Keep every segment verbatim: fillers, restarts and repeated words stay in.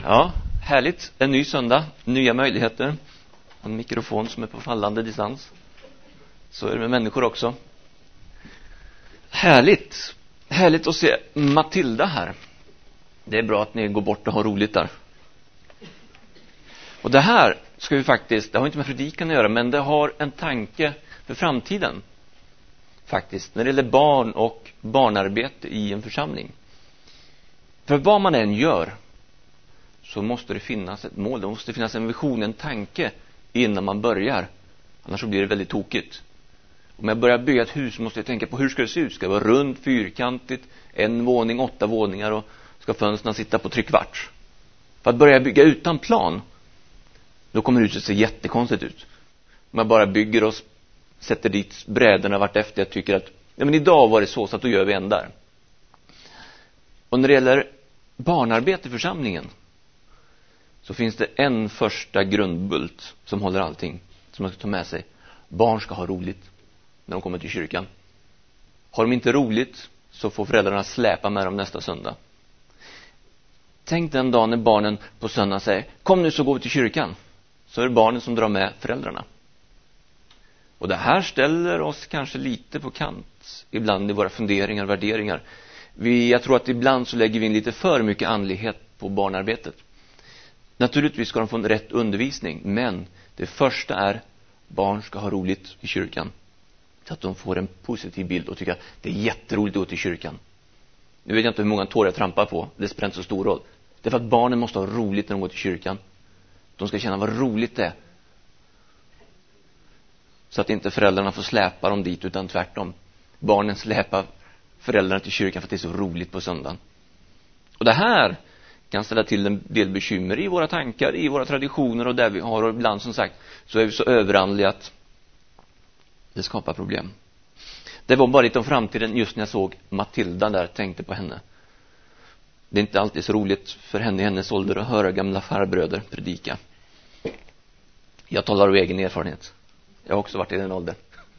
Ja, härligt. En ny söndag, nya möjligheter. En mikrofon som är på fallande distans. Så är det med människor också. Härligt. Härligt att se Matilda här. Det är bra att ni går bort och har roligt där. Och det här ska vi faktiskt, det har inte med predikan att göra, men det har en tanke för framtiden. Faktiskt, när det gäller barn och barnarbete i en församling. För vad man än gör så måste det finnas ett mål. Det måste finnas en vision, en tanke innan man börjar. Annars så blir det väldigt tokigt. Om jag börjar bygga ett hus måste jag tänka på hur ska det se ut. Ska det vara runt, fyrkantigt, en våning, åtta våningar och ska fönstren sitta på trekvart? För att börja bygga utan plan, då kommer huset se jättekonstigt ut. Om jag bara bygger och sätter dit brädorna vart efter jag tycker att ja, men idag var det så, så att då gör vi en där. Och när det gäller barnarbete i församlingen så finns det en första grundbult som håller allting, som man ska ta med sig. Barn ska ha roligt när de kommer till kyrkan. Har de inte roligt så får föräldrarna släpa med dem nästa söndag. Tänk den dagen när barnen på söndag säger kom nu så går vi till kyrkan. Så är det barnen som drar med föräldrarna. Och det här ställer oss kanske lite på kant ibland i våra funderingar och värderingar. Vi, jag tror att ibland så lägger vi in lite för mycket andlighet på barnarbetet. Naturligtvis ska de få en rätt undervisning, men det första är barn ska ha roligt i kyrkan. Så att de får en positiv bild och tycker att det är jätteroligt att gå till kyrkan. Nu vet jag inte hur många tår jag trampar på, det spelar inte så stor roll. Det är för att barnen måste ha roligt när de går till kyrkan. De ska känna vad roligt det är. Så att inte föräldrarna får släpa dem dit, utan tvärtom. Barnen släpar föräldrarna till kyrkan för att det är så roligt på söndagen. Och det här kan ställa till en del bekymmer i våra tankar, i våra traditioner och där vi har. Och ibland som sagt så är vi så överandliga att det skapar problem. Det var bara lite om framtiden just när jag såg Matilda där, tänkte på henne. Det är inte alltid så roligt för henne i hennes ålder att höra gamla farbröder predika. Jag talar av egen erfarenhet. Jag har också varit i den åldern.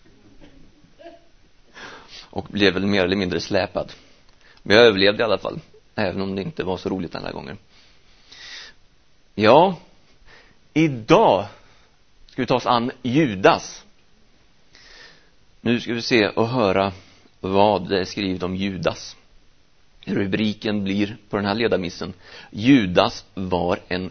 Och blev väl mer eller mindre släpad. Men jag överlevde i alla fall. Även om det inte var så roligt den här gången. Ja, idag ska vi ta oss an Judas. Nu ska vi se och höra vad det är skrivet om Judas. Rubriken blir på den här ledarmissen: Judas var en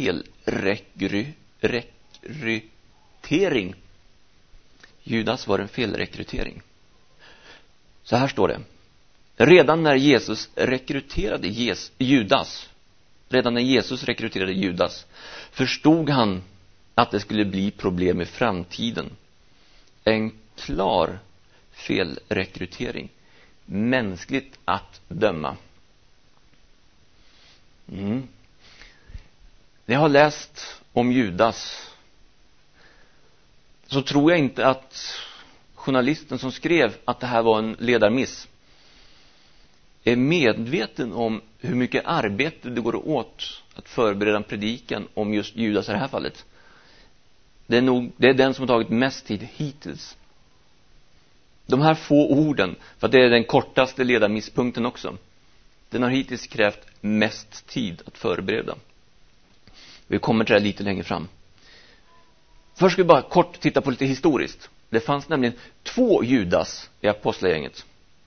felrekrytering. Judas var en felrekrytering. Så här står det. Redan när Jesus rekryterade Judas, redan när Jesus rekryterade Judas, förstod han att det skulle bli problem i framtiden. En klar felrekrytering. Mänskligt att döma. Mm. Jag har läst om Judas. Så tror jag inte att journalisten som skrev att det här var en ledarmiss är medveten om hur mycket arbete det går åt att förbereda en predikan om just Judas i det här fallet. Det är nog det är den som har tagit mest tid hittills. De här få orden, för att det är den kortaste ledarmisspunkten också. Den har hittills krävt mest tid att förbereda. Vi kommer till det lite längre fram. Först ska vi bara kort titta på lite historiskt. Det fanns nämligen två Judas i apostlagänget.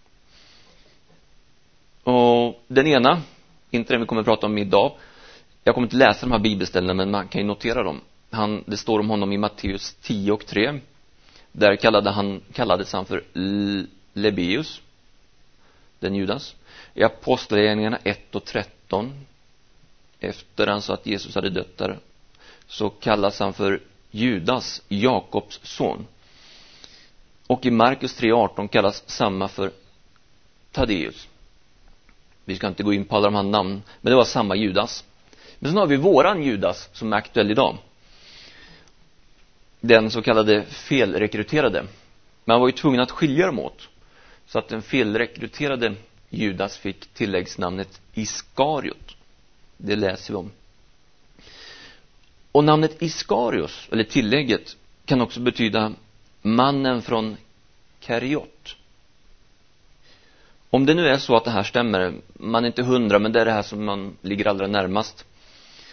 Och den ena, inte den vi kommer att prata om idag. Jag kommer inte läsa de här bibelställena, men man kan ju notera dem. Han, det står om honom i Matteus tio och tre. Där kallade han, kallades han för Lebbeus, den Judas. I apostlagärningarna ett och tretton, efter han sa att Jesus hade dött där, så kallas han för Judas, Jakobs son. Och i Markus tre arton kallas samma för Taddeus. Vi ska inte gå in på alla de här namn, men det var samma Judas. Men sen har vi våran Judas som är aktuell idag. Den så kallade felrekryterade. Man var ju tvungen att skilja dem åt. Så att den felrekryterade Judas fick tilläggsnamnet Iskariot. Det läser vi om. Och namnet Iskarios, eller tillägget, kan också betyda mannen från Kariot. Om det nu är så att det här stämmer, man är inte hundra, men det är det här som man ligger allra närmast.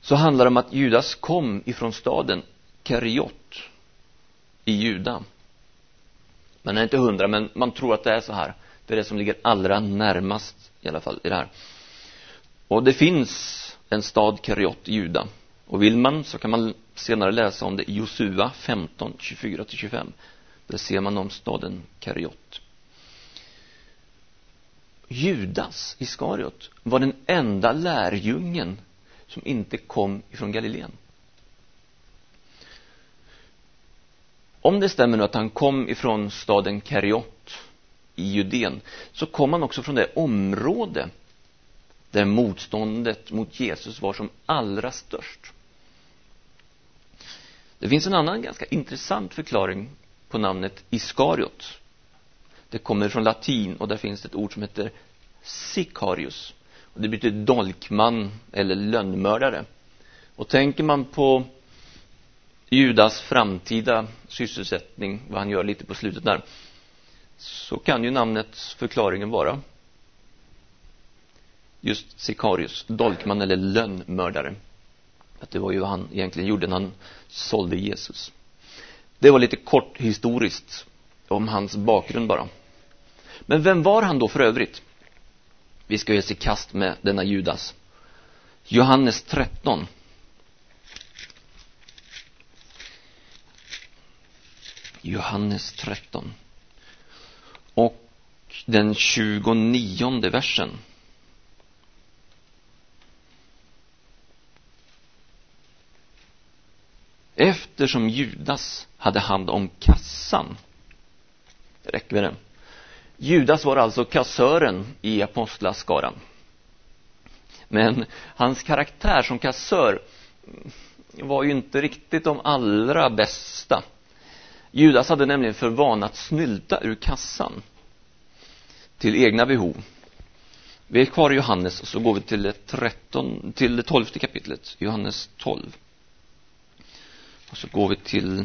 så handlar det om att Judas kom ifrån staden Kariot i Juda. Man är inte hundra, men man tror att det är så här. Det är det som ligger allra närmast i alla fall i det här. Och det finns en stad Kariot i Juda. Och vill man så kan man senare läsa om det i Josua femton, tjugofyra till tjugofem. Där ser man om staden Kariot. Judas Iskariot var den enda lärjungen som inte kom ifrån Galileen. Om det stämmer nu att han kom ifrån staden Kariot i Judén, så kom han också från det område där motståndet mot Jesus var som allra störst. Det finns en annan ganska intressant förklaring på namnet Iskariot. Det kommer från latin och där finns ett ord som heter Sicarius. Och det betyder dolkman eller lönnmördare. Och tänker man på Judas framtida sysselsättning, vad han gör lite på slutet där, så kan ju namnets förklaringen vara just Sicarius, dolkman eller lönnmördare. Att det var ju vad han egentligen gjorde när han sålde Jesus. Det var lite kort historiskt om hans bakgrund bara. Men vem var han då för övrigt? Vi ska ge sig kast med denna Judas. Johannes tretton. Johannes tretton. Och den tjugonionde versen. Eftersom Judas hade hand om kassan. Det räcker med det. Judas var alltså kassören i apostlaskaran. Men hans karaktär som kassör var ju inte riktigt de allra bästa. Judas hade nämligen för vana att snylta ur kassan till egna behov. Vi är kvar i Johannes och så går vi till det, tretton, till det tolfte kapitlet. Johannes tolv. Och så går vi till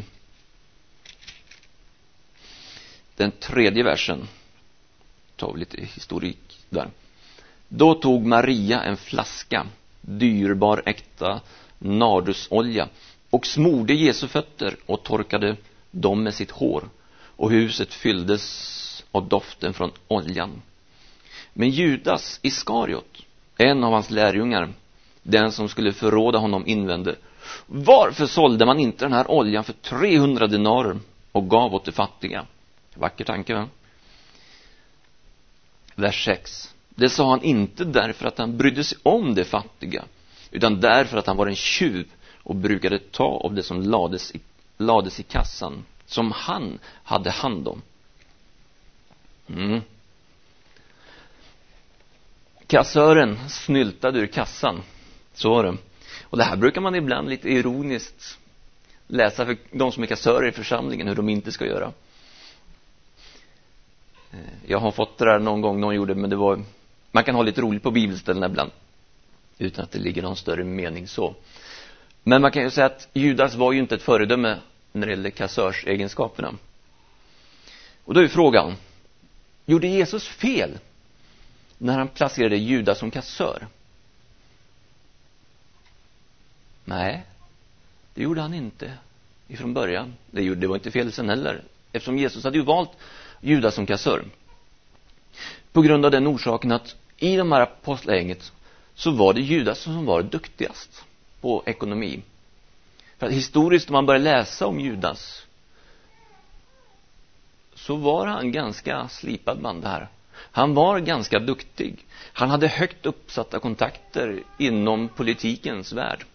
den tredje versen. Tar vi lite historik där. Då tog Maria en flaska dyrbar äkta nardusolja och smorde Jesu fötter och torkade dem med sitt hår. Och huset fylldes av doften från oljan. Men Judas Iskariot, en av hans lärjungar, den som skulle förråda honom, invände: varför sålde man inte den här oljan för trehundra denarer och gav åt de fattiga? Vacker tanke, va? Vers sex. Det sa han inte därför att han brydde sig om de fattiga, utan därför att han var en tjuv och brukade ta av det som lades i, lades i kassan som han hade hand om. Mm. Kassören snyltade ur kassan. Så var det. Och det här brukar man ibland lite ironiskt läsa för de som är kassörer i församlingen hur de inte ska göra. Jag har fått det där någon gång någon gjorde, men det var, man kan ha lite roligt på bibelställen ibland utan att det ligger någon större mening så. Men man kan ju säga att Judas var ju inte ett föredöme när det gäller kassörsegenskaperna. Och då är frågan: gjorde Jesus fel när han placerade Judas som kassör? Nej, det gjorde han inte ifrån början. Det, gjorde, det var inte fel sen heller, eftersom Jesus hade ju valt Judas som kassör. På grund av den orsaken att i de här apostlagänget så var det Judas som var duktigast på ekonomi. För att historiskt, om man börjar läsa om Judas, så var han ganska slipad man det här. Han var ganska duktig. Han hade högt uppsatta kontakter inom politikens värld.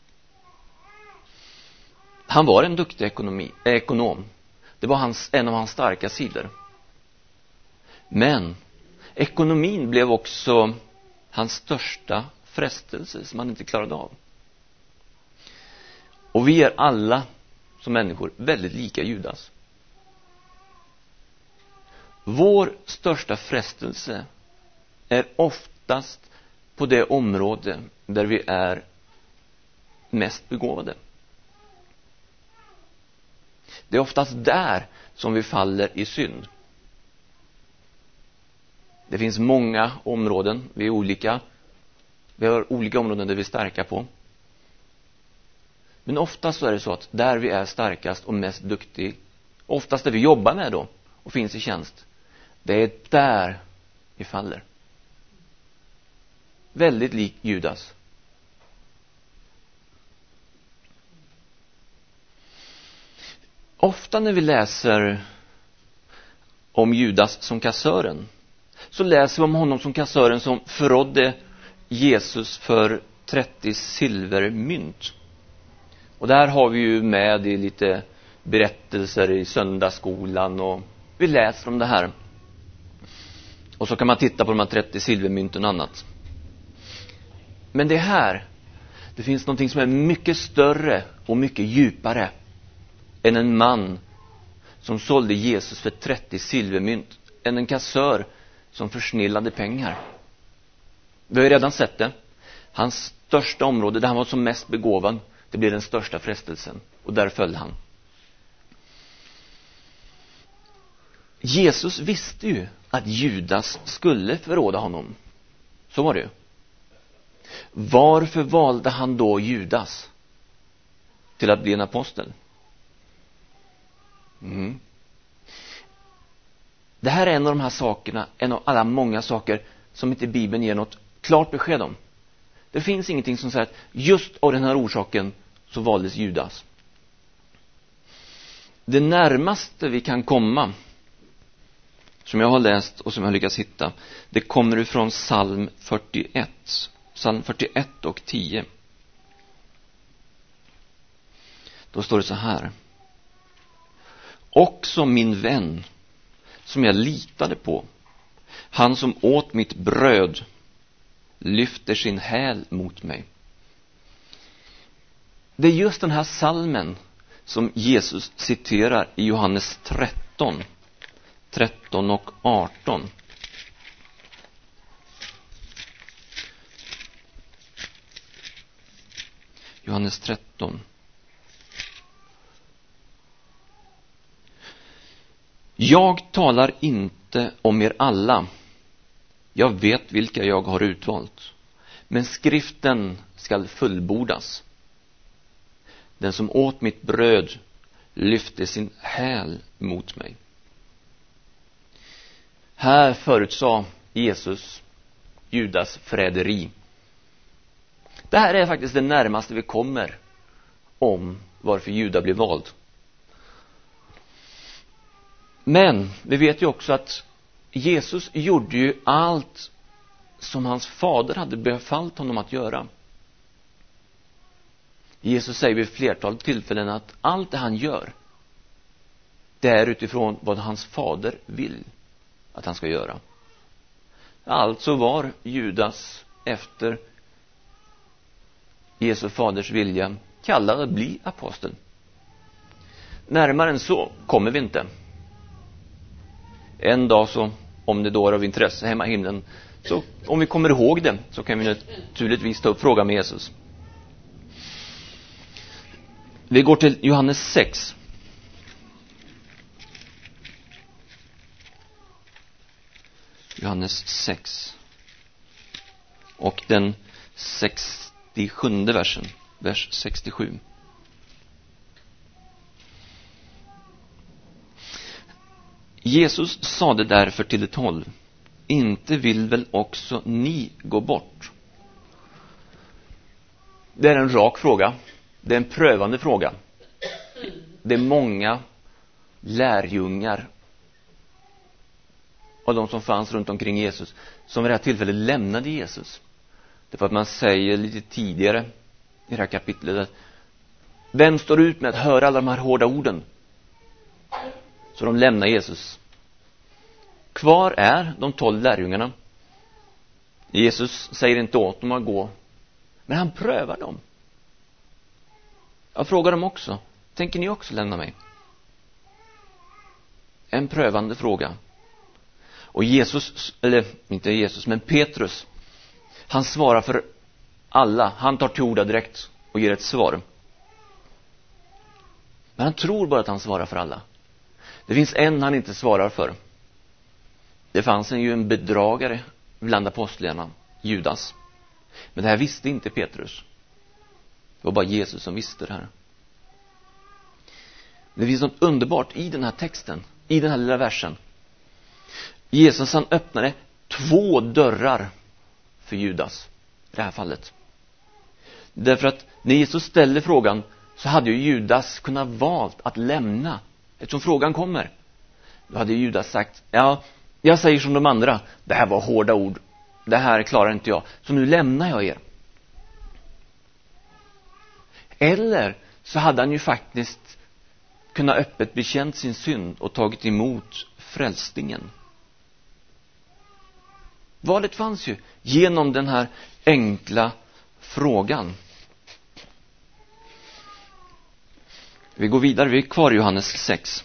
Han var en duktig ekonomi, ekonom. Det var hans, en av hans starka sidor. Men ekonomin blev också hans största frestelse som han inte klarade av. Och vi är alla som människor väldigt lika Judas. Vår största frestelse är oftast på det område där vi är mest begåvade. Det är oftast där som vi faller i synd. Det finns många områden, vi är olika. Vi har olika områden där vi är starka på. Men oftast så är det så att där vi är starkast och mest duktig, oftast det vi jobbar med då och finns i tjänst, det är där vi faller. Väldigt lik Judas. Ofta när vi läser om Judas som kassören, så läser vi om honom som kassören som förrådde Jesus för trettio silvermynt. Och där har vi ju med i lite berättelser i söndagsskolan, och vi läser om det här. Och så kan man titta på de här trettio silvermynten och annat. Men det här, det finns någonting som är mycket större och mycket djupare än en man som sålde Jesus för trettio silvermynt, än en kassör som försnillade pengar. Vi har ju redan sett det. Hans största område, där han var som mest begåvad, det blev den största frestelsen, och där föll han. Jesus visste ju att Judas skulle förråda honom. Så var det ju. Varför valde han då Judas till att bli en apostel? Mm. Det här är en av de här sakerna, en av alla många saker som inte Bibeln ger något klart besked om. Det finns ingenting som säger att just av den här orsaken så valdes Judas. Det närmaste vi kan komma, som jag har läst och som jag har lyckats hitta, det kommer ifrån psalm fyrtioett. Psalm fyrtioett och tio. Då står det så här: också min vän som jag litade på, han som åt mitt bröd, lyfter sin häl mot mig. Det är just den här psalmen som Jesus citerar i Johannes tretton, tretton och arton. Johannes tretton. Jag talar inte om er alla. Jag vet vilka jag har utvalt. Men skriften skall fullbordas. Den som åt mitt bröd lyfte sin häl mot mig. Här förutsade Jesus Judas förräderi. Det här är faktiskt det närmaste vi kommer om varför Juda blev vald. Men vi vet ju också att Jesus gjorde ju allt som hans fader hade befallt honom att göra. Jesus säger vid flertal tillfällen att allt det han gör, det är utifrån vad hans fader vill att han ska göra. Alltså var Judas efter Jesu faders vilja kallad att bli apostel. Närmare än så kommer vi inte. En dag så, om det då är av intresse hemma i himlen, så om vi kommer ihåg det, så kan vi naturligtvis ta upp frågan med Jesus. Vi går till Johannes sex. Johannes sex. Och den sextiosjunde versen, vers sextiosju. Jesus sade därför till de tolv: inte vill väl också ni gå bort? Det är en rak fråga. Det är en prövande fråga. Det är många lärjungar av de som fanns runt omkring Jesus som vid det här tillfället lämnade Jesus. Det är för att man säger lite tidigare i det här kapitlet att vem står ut med att höra alla de här hårda orden? Så de lämnar Jesus. Kvar är de tolv lärjungarna. Jesus säger inte åt dem att gå, men han prövar dem. Jag frågar dem också: tänker ni också lämna mig? En prövande fråga. Och Jesus, eller inte Jesus, men Petrus, han svarar för alla. Han tar till orda direkt och ger ett svar. Men han tror bara att han svarar för alla. Det finns en han inte svarar för. Det fanns en, ju en bedragare bland apostlarna, Judas. Men det här visste inte Petrus. Det var bara Jesus som visste det här. Det finns något underbart i den här texten, i den här lilla versen. Jesus, han öppnade två dörrar för Judas i det här fallet. Därför att när Jesus ställde frågan så hade ju Judas kunnat valt att lämna. Eftersom frågan kommer, då hade Judas sagt, ja, jag säger som de andra, det här var hårda ord, det här klarar inte jag, så nu lämnar jag er. Eller så hade han ju faktiskt kunnat öppet bekänt sin synd och tagit emot frälsningen. Valet fanns ju genom den här enkla frågan. Vi går vidare, vi är kvar i Johannes sex.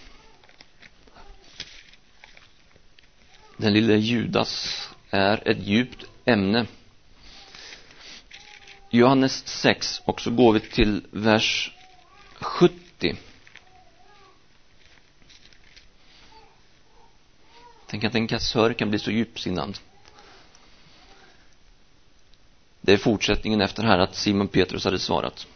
Den lilla Judas är ett djupt ämne. Johannes sex, och så går vi till vers sjuttio. Tänk att en kassör kan bli så djupsinnad. Det är fortsättningen efter här att Simon Petrus hade svarat.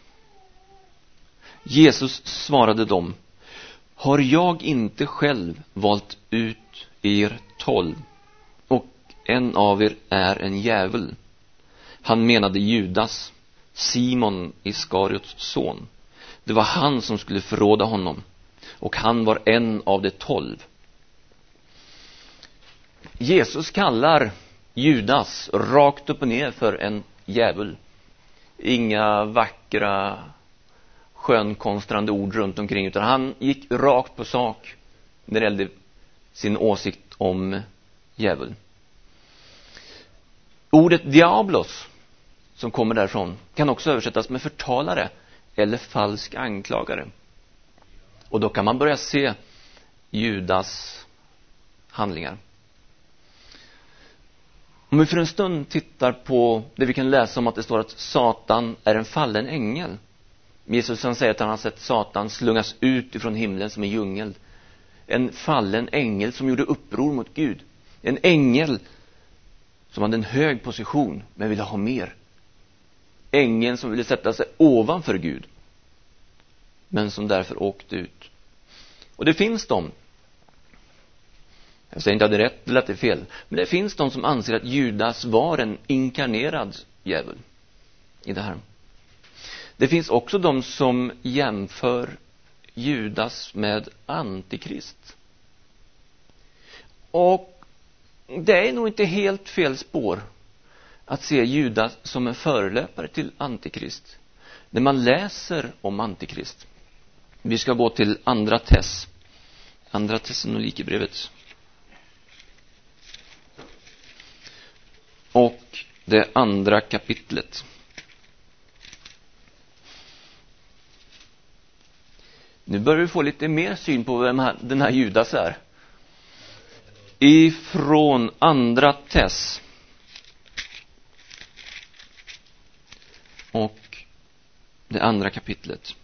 Jesus svarade dem: har jag inte själv valt ut er tolv, och en av er är en djävul? Han menade Judas, Simon Iskariots son. Det var han som skulle förråda honom, och han var en av de tolv. Jesus kallar Judas rakt upp och ner för en djävul. Inga vackra skönkonstrande ord runt omkring, utan han gick rakt på sak när det gällde sin åsikt om djävul. Ordet diablos, som kommer därifrån, kan också översättas med förtalare eller falsk anklagare. Och då kan man börja se Judas handlingar. Om vi för en stund tittar på det vi kan läsa om att det står att Satan är en fallen ängel. Jesus han säger att han har sett Satan slungas ut ifrån himlen som en djungel. En fallen ängel som gjorde uppror mot Gud. En ängel som hade en hög position men ville ha mer. Ängeln som ville sätta sig ovanför Gud, men som därför åkte ut. Och det finns de, jag säger inte att det är rätt eller att det är fel, men det finns de som anser att Judas var en inkarnerad djävul i det här. Det finns också de som jämför Judas med Antikrist. Och det är nog inte helt fel spår att se Judas som en förelöpare till Antikrist när man läser om Antikrist. Vi ska gå till andra Tess. Andra Thessalonikerbrevet. Och det andra kapitlet. Nu börjar vi få lite mer syn på vem den här Judas är. Ifrån andra Tess. Och det andra kapitlet.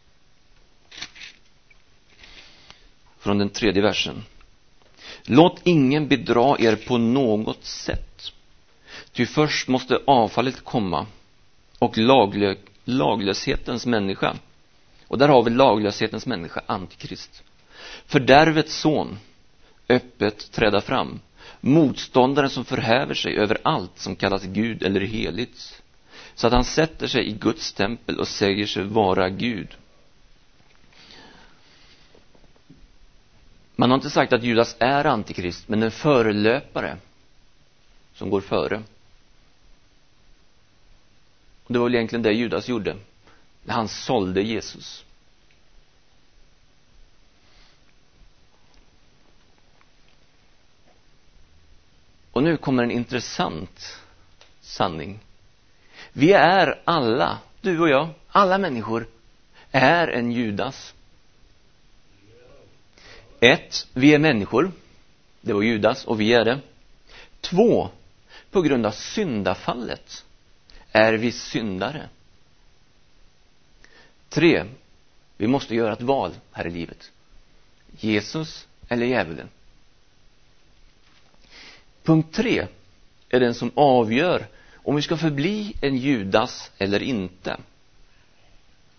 Från den tredje versen. Låt ingen bedra er på något sätt. Ty först måste avfallet komma, och laglö- laglöshetens människa. Och där har vi laglöshetens människa, Antikrist. Fördärvets son öppet träda fram. Motståndaren som förhäver sig över allt som kallas Gud eller heligt. Så att han sätter sig i Guds tempel och säger sig vara Gud. Man har inte sagt att Judas är Antikrist, men en förelöpare som går före. Och det var väl egentligen det Judas gjorde när han sålde Jesus. Och nu kommer en intressant sanning. Vi är alla, du och jag, alla människor är en Judas. Ett, vi är människor. Det var Judas och vi är det. Två, på grund av syndafallet är vi syndare. Tre, vi måste göra ett val här i livet. Jesus eller djävulen. Punkt tre är den som avgör om vi ska förbli en Judas eller inte.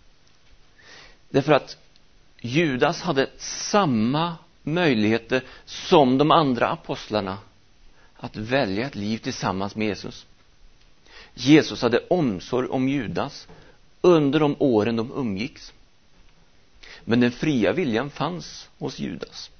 Därför att Judas hade samma möjligheter som de andra apostlarna att välja ett liv tillsammans med Jesus. Jesus hade omsorg om Judas under de åren de umgicks. Men den fria viljan fanns hos Judas.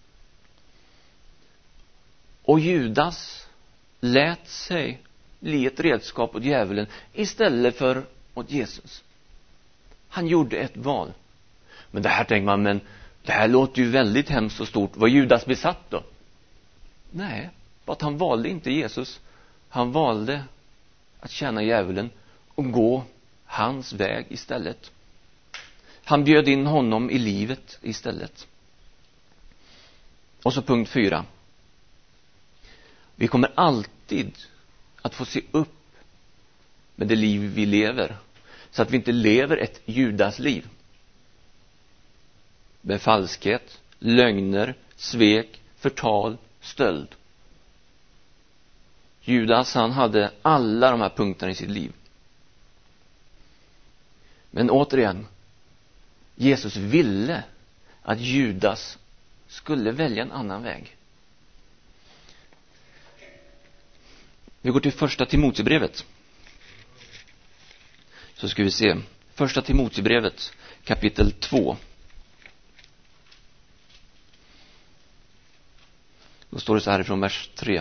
Och Judas lät sig bli ett redskap åt djävulen istället för åt Jesus. Han gjorde ett val. Men det här tänker man, men det här låter ju väldigt hemskt och stort. Var Judas besatt då? Nej, bara att han valde inte Jesus. Han valde att tjäna djävulen och gå hans väg istället. Han bjöd in honom i livet istället. Och så punkt fyra. Vi kommer alltid att få se upp med det liv vi lever, så att vi inte lever ett Judas liv. Med falskhet, lögner, svek, förtal, stöld. Judas, han hade alla de här punkterna i sitt liv. Men återigen, Jesus ville att Judas skulle välja en annan väg. Vi går till första Timoteusbrevet. Så ska vi se. Första Timoteusbrevet, kapitel två. Då står det så här från vers tre.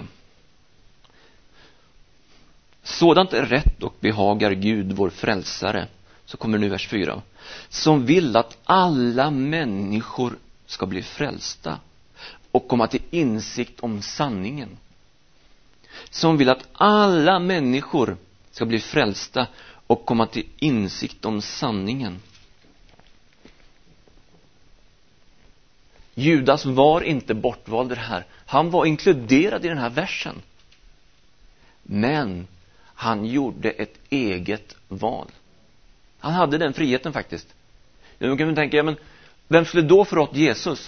Sådant är rätt och behagar Gud, vår frälsare. Så kommer nu vers fyra. Som vill att alla människor ska bli frälsta och komma till insikt om sanningen. Som vill att alla människor ska bli frälsta och komma till insikt om sanningen. Judas var inte bortvald det här. Han var inkluderad i den här versen. Men han gjorde ett eget val. Han hade den friheten faktiskt. Nu kan man tänka, ja, men vem skulle då förrått Jesus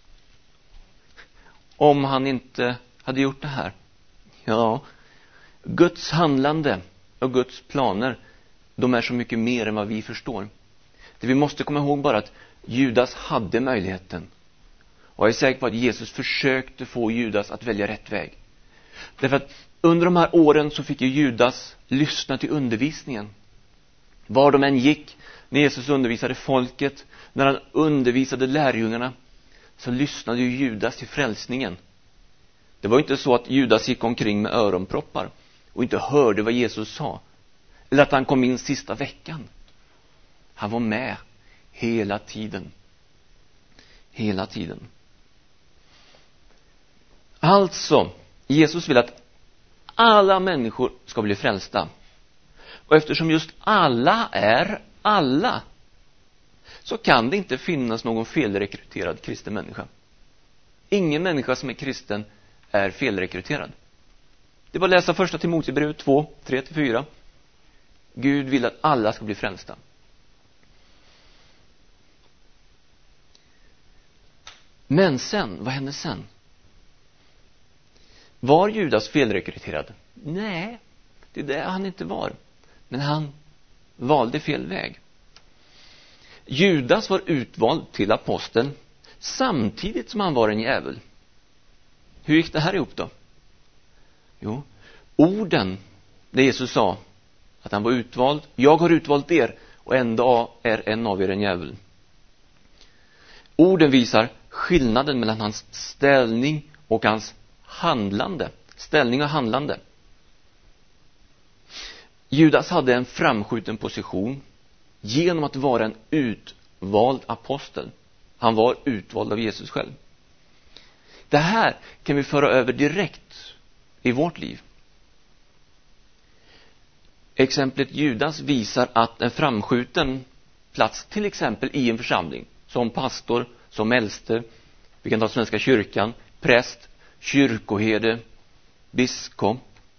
om han inte hade gjort det här? Ja, Guds handlande och Guds planer, de är så mycket mer än vad vi förstår. Det vi måste komma ihåg bara att Judas hade möjligheten. Och jag är säker på att Jesus försökte få Judas att välja rätt väg. Därför att under de här åren så fick ju Judas lyssna till undervisningen. Var de än gick, när Jesus undervisade folket, när han undervisade lärjungarna, så lyssnade ju Judas till frälsningen. Det var inte så att Judas gick omkring med öronproppar och inte hörde vad Jesus sa. Eller att han kom in sista veckan. Han var med hela tiden. Hela tiden. Alltså, Jesus vill att alla människor ska bli frälsta. Och eftersom just alla är alla, så kan det inte finnas någon felrekryterad kristen människa. Ingen människa som är kristen är felrekryterad. Det är bara att läsa första Timoteusbrevet två, tre till fyra. Gud vill att alla ska bli frälsta. Men sen, vad hände sen? Var Judas felrekryterad? Nej, det är det han inte var. Men han valde fel väg. Judas var utvald till aposteln samtidigt som han var en djävul. Hur gick det här ihop då? Jo, orden det Jesus sa, att han var utvald. Jag har utvalt er och en dag är en av er en djävul. Orden visar skillnaden mellan hans ställning och hans handlande. Ställning och handlande. Judas hade en framskjuten position genom att vara en utvald apostel. Han var utvald av Jesus själv. Det här kan vi föra över direkt i vårt liv. Exemplet Judas visar att en framskjuten plats, till exempel i en församling, som pastor, som äldste, vi kan ta Svenska kyrkan, präst, kyrkoherde, biskop.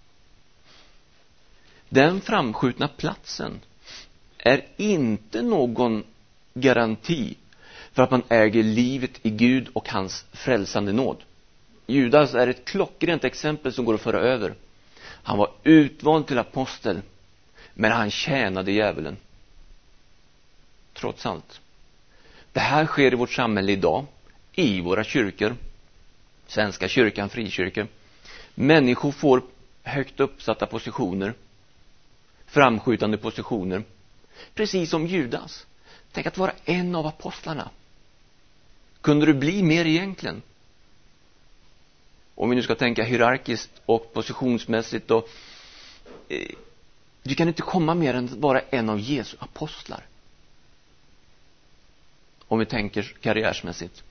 Den framskjutna platsen är inte någon garanti för att man äger livet i Gud och hans frälsande nåd. Judas är ett klockrent exempel som går att föra över. Han var utvald till apostel, men han tjänade djävulen. Trots allt. Det här sker i vårt samhälle idag, i våra kyrkor, Svenska kyrkan, frikyrkor. Människor får högt uppsatta positioner, framskjutande positioner, precis som Judas. Tänk att vara en av apostlarna. Kunde du bli mer egentligen? Om vi nu ska tänka hierarkiskt och positionsmässigt då, eh, du kan inte komma mer än att vara en av Jesu apostlar. Om vi tänker karriärsmässigt.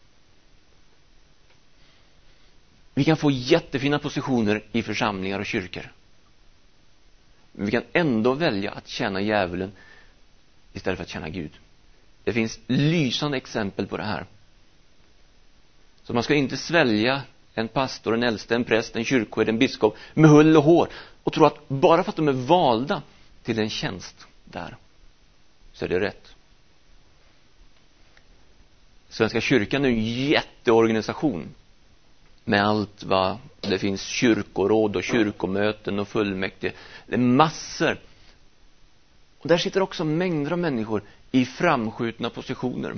Vi kan få jättefina positioner i församlingar och kyrkor. Men vi kan ändå välja att tjäna djävulen istället för att tjäna Gud. Det finns lysande exempel på det här. Så man ska inte svälja en pastor, en äldste, en präst, en kyrkoherde, en biskop med hull och hår och tro att bara för att de är valda till en tjänst där så är det rätt. Svenska kyrkan är en jätteorganisation med allt vad det finns, kyrkoråd och kyrkomöten och fullmäktige. Det är massor. Och där sitter också mängder av människor i framskjutna positioner.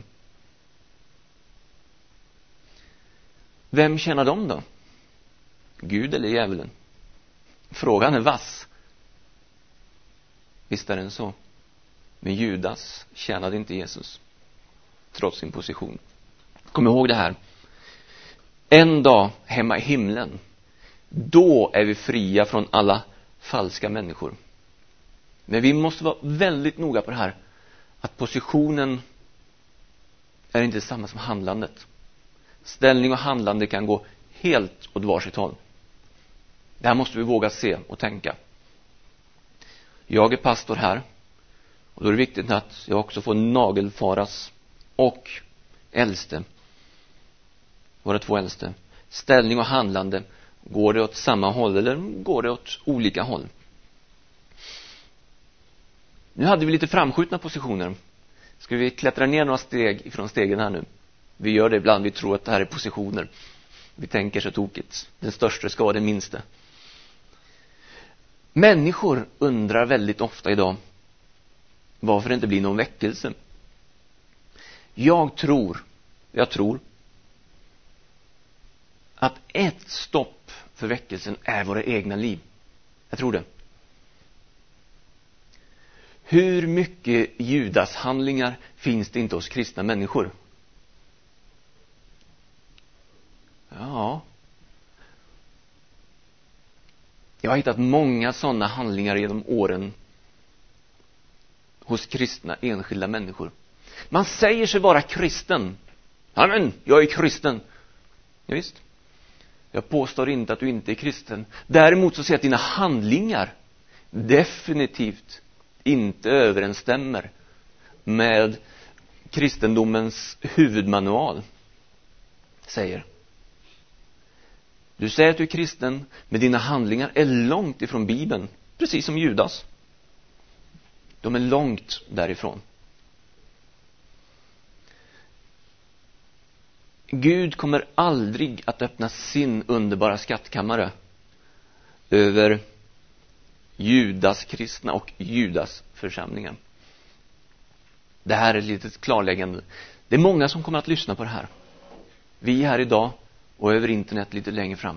Vem tjänar dem då? Gud eller djävulen? Frågan är vass. Visst är den så. Men Judas tjänade inte Jesus trots sin position. Kom ihåg det här. En dag hemma i himlen, då är vi fria från alla falska människor. Men vi måste vara väldigt noga på det här, att positionen är inte samma som handlandet. Ställning och handlande kan gå helt åt varsitt håll. Det här måste vi våga se och tänka. Jag är pastor här, och då är det viktigt att jag också får nagelfaras och äldste. Våra två äldste. Ställning och handlande, går det åt samma håll eller går det åt olika håll? Nu hade vi lite framskjutna positioner. Ska vi klättra ner några steg ifrån stegen här nu? Vi gör det ibland, vi tror att det här är positioner. Vi tänker så tokigt. Den största ska vara den minsta. Människor undrar väldigt ofta idag varför det inte blir någon väckelse. Jag tror, jag tror att ett stopp för väckelsen är våra egna liv. Jag tror det. Hur mycket Judas handlingar finns det inte hos kristna människor? Ja. Jag har hittat många sådana handlingar genom åren hos kristna enskilda människor. Man säger sig vara kristen. Amen, jag är kristen. Ja, visst. Jag påstår inte att du inte är kristen. Däremot så ser jag att dina handlingar definitivt inte överensstämmer med kristendomens huvudmanual. Säger. Du säger att du är kristen, men dina handlingar är långt ifrån Bibeln. Precis som Judas. De är långt därifrån. Gud kommer aldrig att öppna sin underbara skattkammare över Judas kristna och Judas församlingen. Det här är ett litet klarläggande. Det är många som kommer att lyssna på det här. Vi här idag och över internet lite längre fram.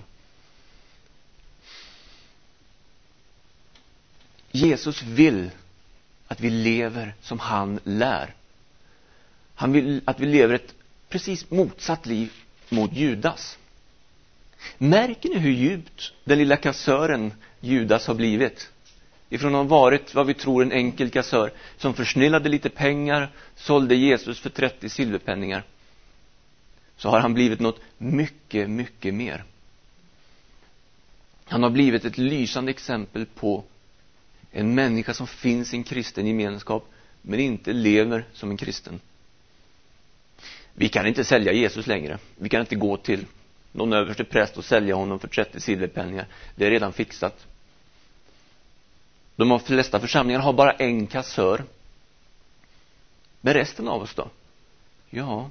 Jesus vill att vi lever som han lär. Han vill att vi lever ett precis motsatt liv mot Judas. Märker ni hur djupt den lilla kassören Judas har blivit? Ifrån att ha varit vad vi tror en enkel kassör som försnillade lite pengar, sålde Jesus för trettio silverpenningar, så har han blivit något mycket, mycket mer. Han har blivit ett lysande exempel på en människa som finns i en kristen gemenskap men inte lever som en kristen. Vi kan inte sälja Jesus längre. Vi kan inte gå till någon överste präst och sälja honom för trettio silverpenningar. Det är redan fixat. De flesta församlingar har bara en kassör. Men resten av oss då? Ja.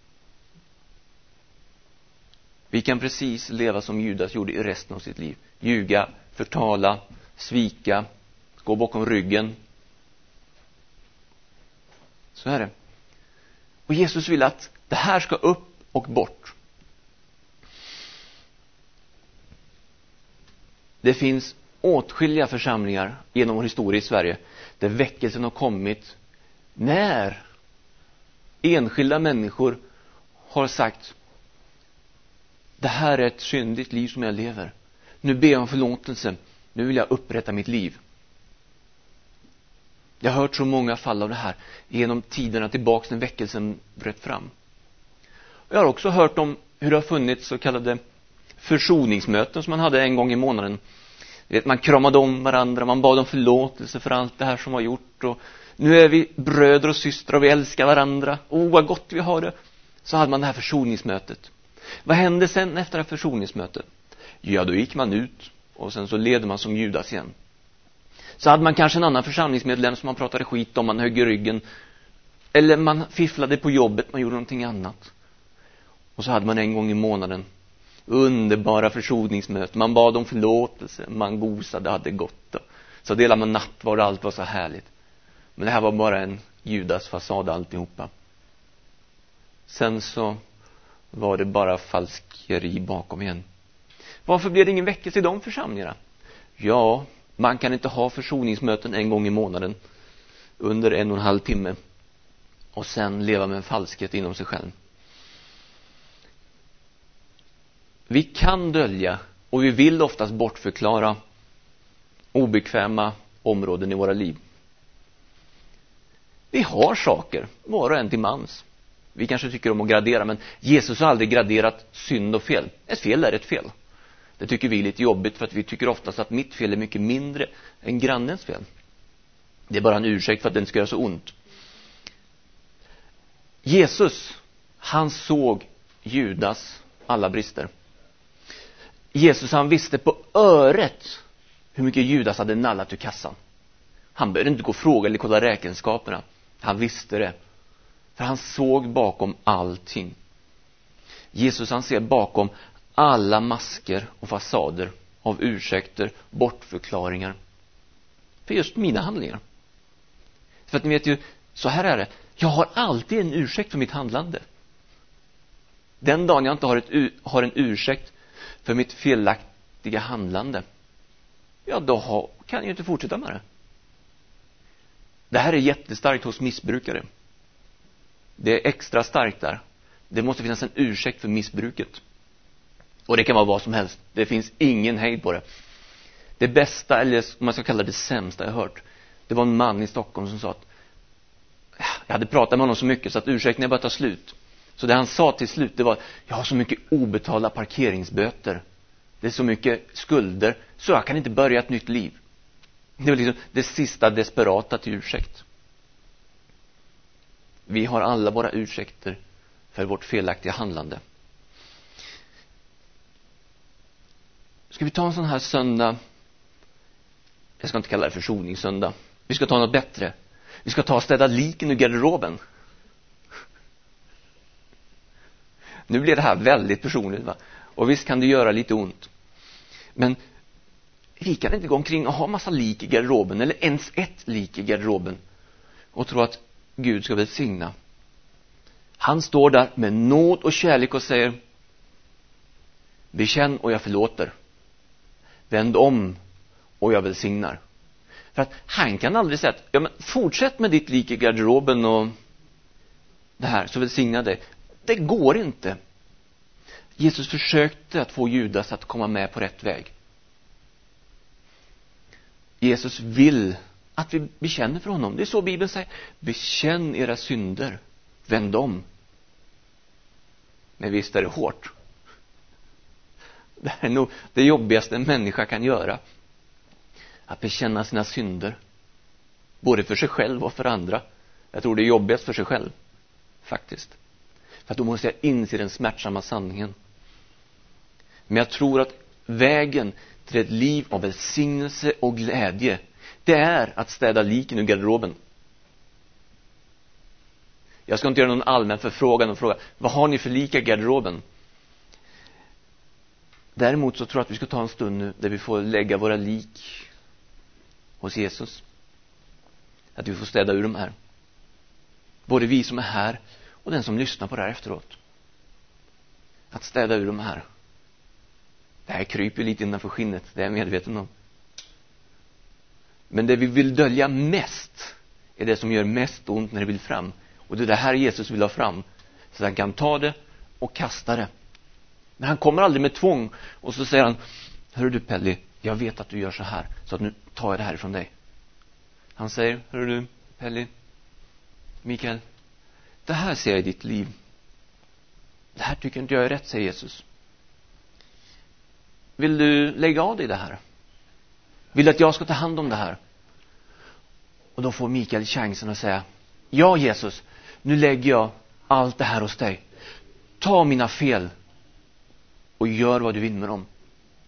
Vi kan precis leva som Judas gjorde i resten av sitt liv. Ljuga, förtala, svika, gå bakom ryggen. Så är det. Och Jesus vill att det här ska upp och bort. Det finns åtskilliga församlingar genom vår historia i Sverige där väckelsen har kommit när enskilda människor har sagt: det här är ett syndigt liv som jag lever. Nu ber jag om förlåtelse. Nu vill jag upprätta mitt liv. Jag har hört så många fall av det här genom tiderna tillbaks när väckelsen bröt fram. Jag har också hört om hur det har funnits så kallade försoningsmöten som man hade en gång i månaden. Vet, man kramade om varandra, man bad om förlåtelse för allt det här som var gjort. Och nu är vi bröder och systrar och vi älskar varandra. Åh, vad gott vi har det. Så hade man det här försoningsmötet. Vad hände sen efter det här försoningsmötet? Ja, då gick man ut och sen så leder man som Judas igen. Så hade man kanske en annan församlingsmedlem som man pratade skit om, man högg i ryggen. Eller man fifflade på jobbet, man gjorde någonting annat. Och så hade man en gång i månaden underbara försoningsmöten. Man bad om förlåtelse, man gosade, hade gott. Så delade man nattvard och allt var så härligt. Men det här var bara en Judas fasad alltihopa. Sen så var det bara falskeri bakom igen. Varför blev det ingen väckelse i de församlingarna? Ja, man kan inte ha försoningsmöten en gång i månaden under en och en halv timme och sen leva med en falskhet inom sig själv. Vi kan dölja och vi vill oftast bortförklara obekväma områden i våra liv. Vi har saker, var och en till mans. Vi kanske tycker om att gradera, men Jesus har aldrig graderat synd och fel. Ett fel är ett fel. Det tycker vi är lite jobbigt för att vi tycker oftast att mitt fel är mycket mindre än grannens fel. Det är bara en ursäkt för att den ska göra så ont. Jesus, han såg Judas alla brister. Jesus, han visste på öret hur mycket Judas hade nallat ur kassan. Han behövde inte gå och fråga eller kolla räkenskaperna. Han visste det. För han såg bakom allting. Jesus, han ser bakom alla masker och fasader av ursäkter, bortförklaringar. För just mina handlingar. För att ni vet ju, så här är det. Jag har alltid en ursäkt för mitt handlande. Den dagen jag inte har, ett, har en ursäkt för mitt felaktiga handlande, ja då har, kan jag ju inte fortsätta med det. Det här är jättestarkt hos missbrukare. Det är extra starkt där. Det måste finnas en ursäkt för missbruket. Och det kan vara vad som helst. Det finns ingen hejd på det. Det bästa, eller om man ska kalla det sämsta jag hört, det var en man i Stockholm som sa att jag hade pratat med honom så mycket så att ursäkten bara tar slut. Så det han sa till slut, det var: jag har så mycket obetalda parkeringsböter. Det är så mycket skulder så jag kan inte börja ett nytt liv. Det var liksom det sista desperata till ursäkt. Vi har alla våra ursäkter för vårt felaktiga handlande. Ska vi ta en sån här söndag? Jag ska inte kalla det försoningssöndag. Vi ska ta något bättre. Vi ska ta och städa liken ur garderoben. Nu blir det här väldigt personligt, va? Och visst kan det göra lite ont. Men vi kan inte gå omkring och ha massa lik i garderoben, eller ens ett lik i garderoben, och tro att Gud ska välsigna. Han står där med nåd och kärlek och säger: bekänn och jag förlåter. Vänd om och jag välsignar. För att han kan aldrig säga att ja, men fortsätt med ditt lik i garderoben och det här, så välsigna dig. Det går inte. Jesus försökte att få Judas att komma med på rätt väg. Jesus vill att vi bekänner för honom. Det är så Bibeln säger: bekänn era synder, vänd om. Men visst är det hårt. Det är nog det jobbigaste en människa kan göra. Att bekänna sina synder. Både för sig själv och för andra. Jag tror det är jobbigast för sig själv. Faktiskt. För att då måste jag inse den smärtsamma sanningen. Men jag tror att vägen till ett liv av välsignelse och glädje, det är att städa liken ur garderoben. Jag ska inte göra någon allmän förfrågan och fråga: vad har ni för lika garderoben? Däremot så tror jag att vi ska ta en stund nu där vi får lägga våra lik hos Jesus. Att vi får städa ur dem här. Både vi som är här och den som lyssnar på det här efteråt. Att städa ur de här. Det här kryper lite innanför skinnet, det är jag medveten om. Men det vi vill dölja mest är det som gör mest ont när det vill fram. Och det är det här Jesus vill ha fram. Så att han kan ta det och kasta det. Men han kommer aldrig med tvång. Och så säger han: hör du Pelli, jag vet att du gör så här, så att nu tar jag det här ifrån dig. Han säger: hör du Pelli, Mikael, det här ser jag i ditt liv. Det här tycker inte jag är rätt, säger Jesus. Vill du lägga av dig det här? Vill du att jag ska ta hand om det här? Och då får Mikael chansen att säga: ja Jesus, nu lägger jag allt det här hos dig. Ta mina fel och gör vad du vill med dem.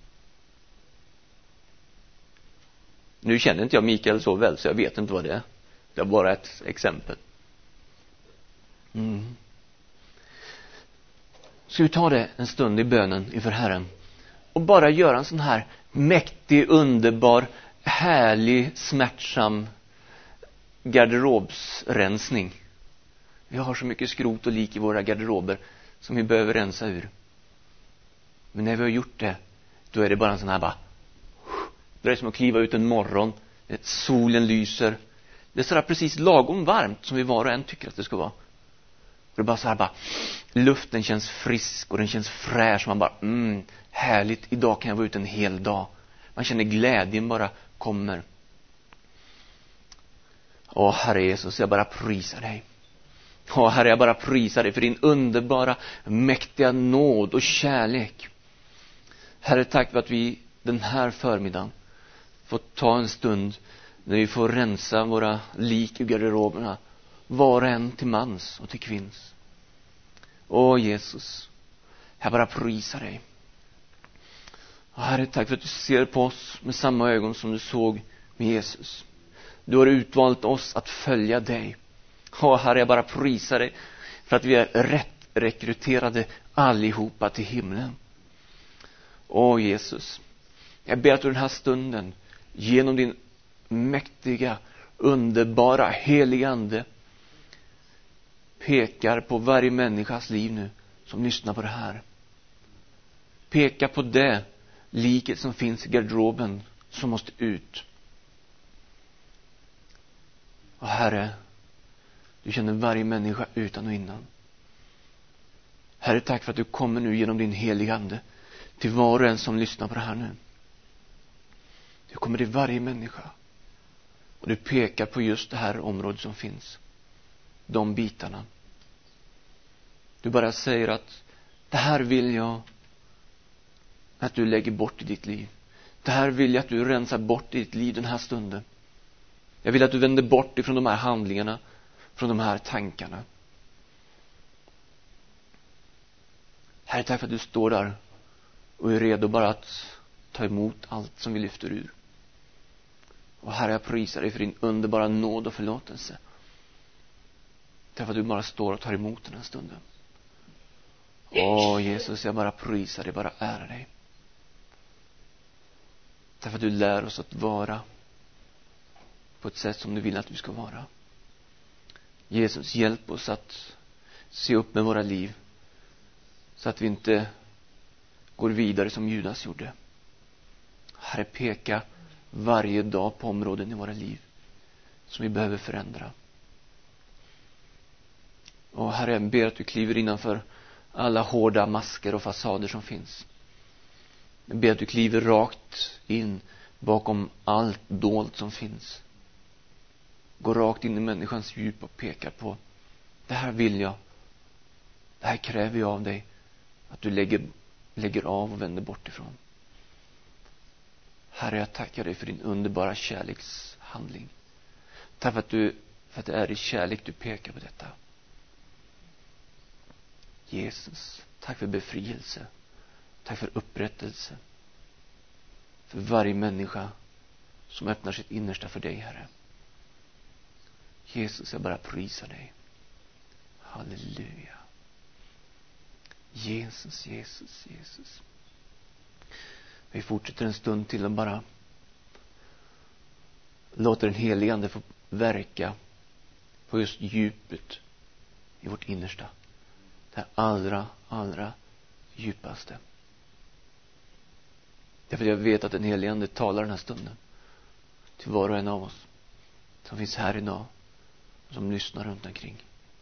Nu känner inte jag Mikael så väl, så jag vet inte vad det är. Det är bara ett exempel. Mm. Ska vi ta det en stund i bönen inför Herren och bara göra en sån här mäktig, underbar, härlig, smärtsam garderobsrensning. Vi har så mycket skrot och lik i våra garderober som vi behöver rensa ur. Men när vi har gjort det, då är det bara en sån här bara, det är som att kliva ut en morgon, solen lyser. Det är så där precis lagom varmt som vi var och en tycker att det ska vara. Och det är bara så här bara, luften känns frisk och den känns fräsch. Man bara, mm, härligt, idag kan jag vara ute en hel dag. Man känner glädjen bara kommer. Åh Herre Jesus, jag bara prisar dig. Åh Herre, jag bara prisar dig för din underbara, mäktiga nåd och kärlek. Herre, tack för att vi den här förmiddagen får ta en stund när vi får rensa våra lik i garderoberna, var och en till mans och till kvinns. Åh Jesus, jag bara prisar dig. Och Herre, tack för att du ser på oss med samma ögon som du såg med Jesus. Du har utvalt oss att följa dig. Åh Herre, jag bara prisar dig för att vi är rätt rekryterade allihopa till himlen. Åh Jesus, jag ber att du den här stunden genom din mäktiga, underbara, heliga ande pekar på varje människas liv nu som lyssnar på det här. Peka på det liket som finns i garderoben som måste ut. Och Herre, du känner varje människa utan och innan. Herre, tack för att du kommer nu genom din heliga ande till var och en som lyssnar på det här nu. Du kommer till varje människa och du pekar på just det här området som finns. De bitarna. Du bara säger att det här vill jag att du lägger bort i ditt liv. Det här vill jag att du rensar bort i ditt liv den här stunden. Jag vill att du vänder bort ifrån de här handlingarna, från de här tankarna. Herre, tack för att du står där och är redo bara att ta emot allt som vi lyfter ur. Och Herre, jag prisar dig för din underbara nåd och förlåtelse. Tack för att du bara står och tar emot den här stunden. Åh Jesus, jag bara prisar dig, bara ära dig. Tack för att du lär oss att vara på ett sätt som du vill att vi ska vara. Jesus, hjälp oss att se upp med våra liv så att vi inte går vidare som Judas gjorde. Herre, peka varje dag på områden i våra liv som vi behöver förändra. Och Herre, jag ber att du kliver innanför alla hårda masker och fasader som finns. Jag ber att du kliver rakt in bakom allt dolt som finns. Gå rakt in i människans djup och pekar på: det här vill jag. Det här kräver jag av dig. Att du lägger, lägger av och vänder bort ifrån. Herre, jag tackar dig för din underbara kärlekshandling. Tack för att, du, för att det är i kärlek du pekar på detta. Jesus, tack för befrielse. Tack för upprättelse. För varje människa som öppnar sitt innersta för dig, Herre. Jesus, jag bara prisar dig. Halleluja. Jesus, Jesus, Jesus. Vi fortsätter en stund till och bara låter den helige ande få verka på just djupet i vårt innersta. Det allra, allra djupaste. Därför jag vet att den helige Ande talar den här stunden till var och en av oss som finns här idag och som lyssnar runt omkring.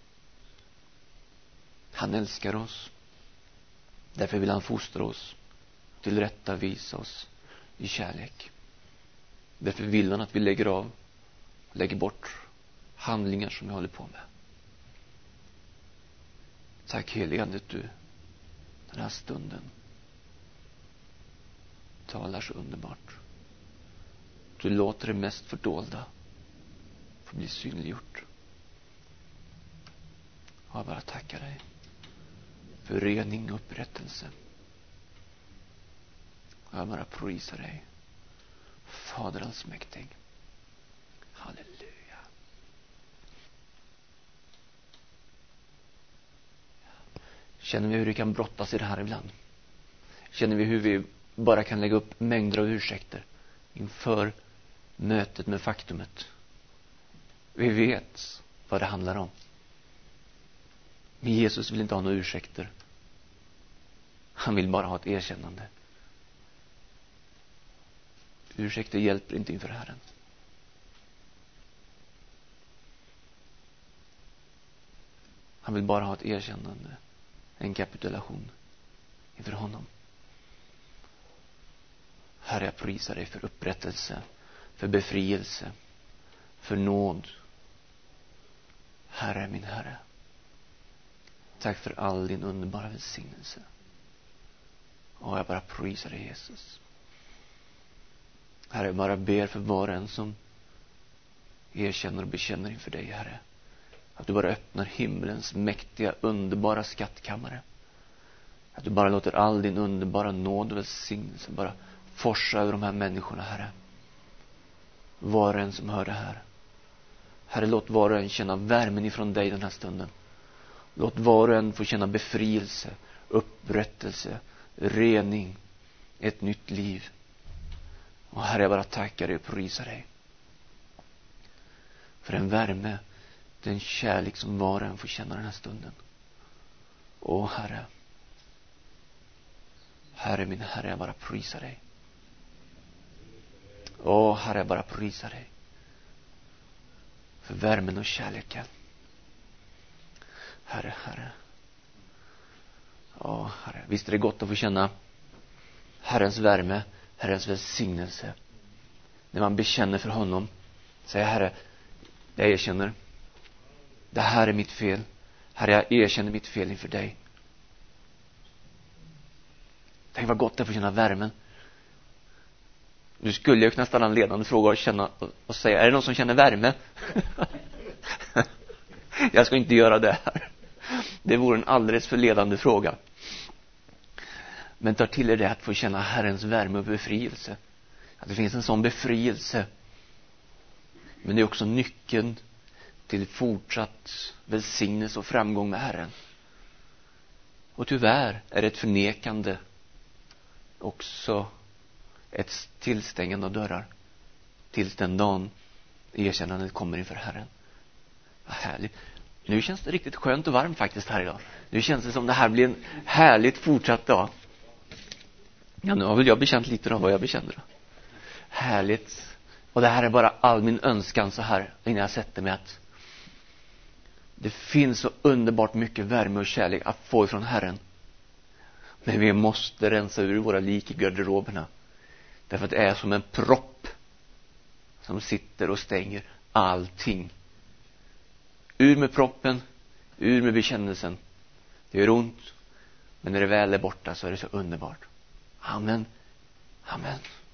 Han älskar oss. Därför vill han fostra oss, till rätta visa oss i kärlek. Därför vill han att vi lägger av, lägger bort handlingar som vi håller på med. Tack helige Ande, du den här stunden talar så underbart. Du låter det mest fördolda få bli synliggjort. Jag bara tackar dig för rening och upprättelse. Jag bara prisar dig, Fader allsmäktig. Halleluja. Känner vi hur det kan brottas i det här ibland? Känner vi hur vi bara kan lägga upp mängder av ursäkter inför mötet med faktumet? Vi vet vad det handlar om. Men Jesus vill inte ha några ursäkter. Han vill bara ha ett erkännande. Ursäkter hjälper inte inför Herren. Han vill bara ha ett erkännande. En kapitulation inför honom. Herre, jag prisar dig för upprättelse, för befrielse, för nåd. Herre, min Herre. Tack för all din underbara välsignelse. Och jag bara prisar dig, Jesus. Herre, jag bara ber för var och en som erkänner och bekänner inför dig, Herre. Att du bara öppnar himlens mäktiga, underbara skattkammare. Att du bara låter all din underbara nåd och välsignelse bara forsa över de här människorna, Herre. Var och en som hör det här. Herre, låt var och en känna värmen ifrån dig den här stunden. Låt var och en få känna befrielse, upprättelse, rening, ett nytt liv. Och Herre, jag bara tackar dig och prisar dig för den värme, den kärlek som var och en får känna den här stunden. Åh Herre, Herre min Herre, jag bara prisar dig. Åh Herre, jag bara prisar dig för värmen och kärleken. Herre, Herre. Åh Herre, visst är det gott att få känna Herrens värme, Herrens välsignelse. När man bekänner för honom, säger Herre, jag erkänner. Det här är mitt fel. Herre, jag erkänner mitt fel inför dig. Tänk vad gott att få känna värmen. Nu skulle jag kunna ställa en ledande fråga och, känna, och säga, är det någon som känner värme? Jag ska inte göra det här. Det vore en alldeles för ledande fråga. Men ta till er det att få känna Herrens värme och befrielse. Att det finns en sån befrielse. Men det är också nyckeln till fortsatt välsignelse och framgång med Herren. Och tyvärr är det ett förnekande också ett tillstängande av dörrar tills den dagen erkännandet kommer inför Herren. Vad härligt. Nu känns det riktigt skönt och varmt faktiskt här idag. Nu känns det som det här blir en härligt fortsatt dag. Ja, nu har väl jag bekänt lite av vad jag bekände då. Härligt. Och det här är bara all min önskan så här innan jag sätter mig, att det finns så underbart mycket värme och kärlek att få ifrån Herren. Men vi måste rensa ur våra lik i garderoberna. Därför att det är som en propp som sitter och stänger allting. Ur med proppen, ur med bekännelsen. Det gör ont, men när det väl är borta så är det så underbart. Amen. Amen.